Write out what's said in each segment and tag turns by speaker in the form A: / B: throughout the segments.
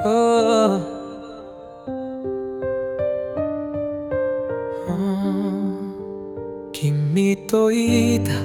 A: Oh, 君といた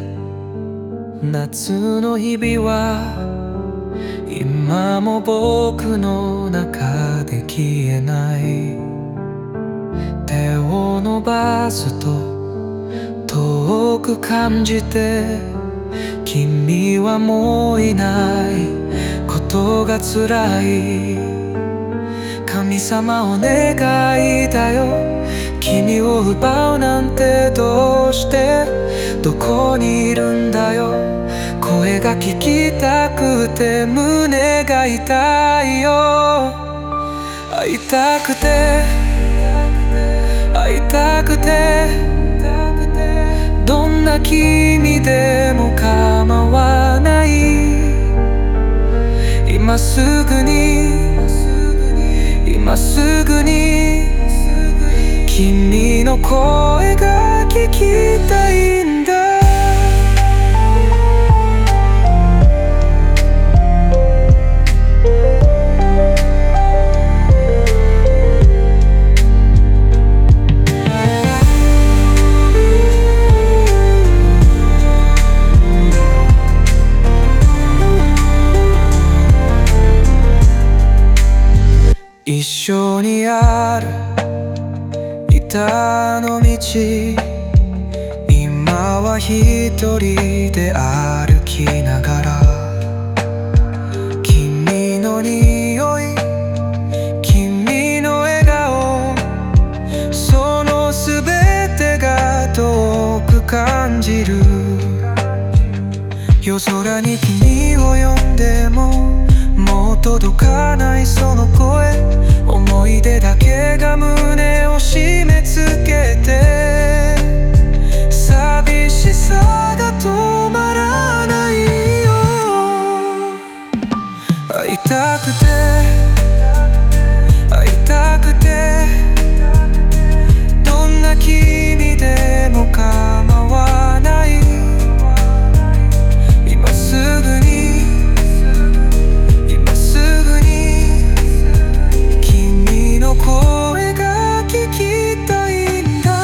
A: 夏の日々は今も僕の中で消えない。手を伸ばすと遠く感じて、君はもういないことが辛い。神様お願いだよ、君を奪うなんてどうして、どこにいるんだよ。声が聞きたくて胸が痛いよ。会いたくて会いたくて、どんな君でも構わない。今すぐに今すぐに君の声が聞きたいんだ。一緒に歩いたの道、今は一人で歩きながら、君の匂い、君の笑顔、そのすべてが遠く感じる。夜空に君を呼んでももう届かないその声、思い出だけが胸を締め付けて、寂しさが止まらないよ。会いたくて会いたくて、どんな君でも構わない。今すぐに声が聞きたいんだ。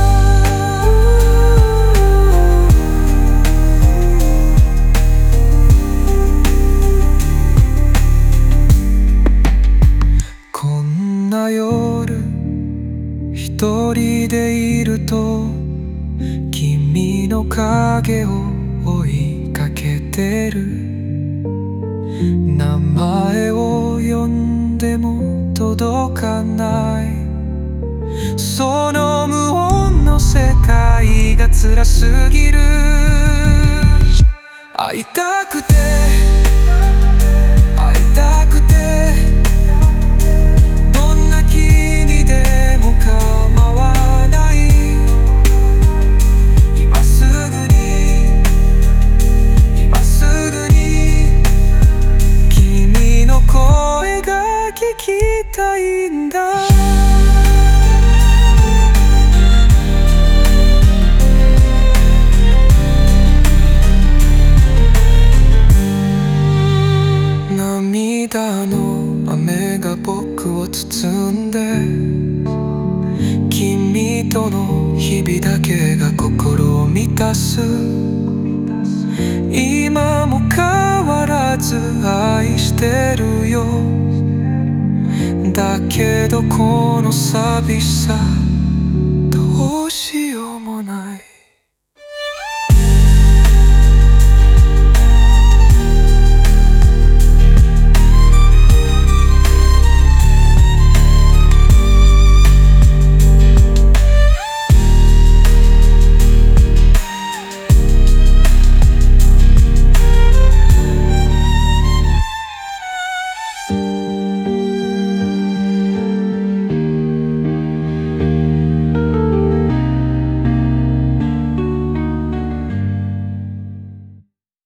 A: こんな夜一人でいると、君の影を追いかけてる。名前を呼んでも届かない、その無音の世界が辛すぎる。会いたくて会いたくて、どんな君でも構わない。今すぐに今すぐに君の声が聞きたいんだ。涙の雨が僕を包んで、君との日々だけが心を満たす。今も変わらず愛してるよ。だけどこの寂しさどうしようもない。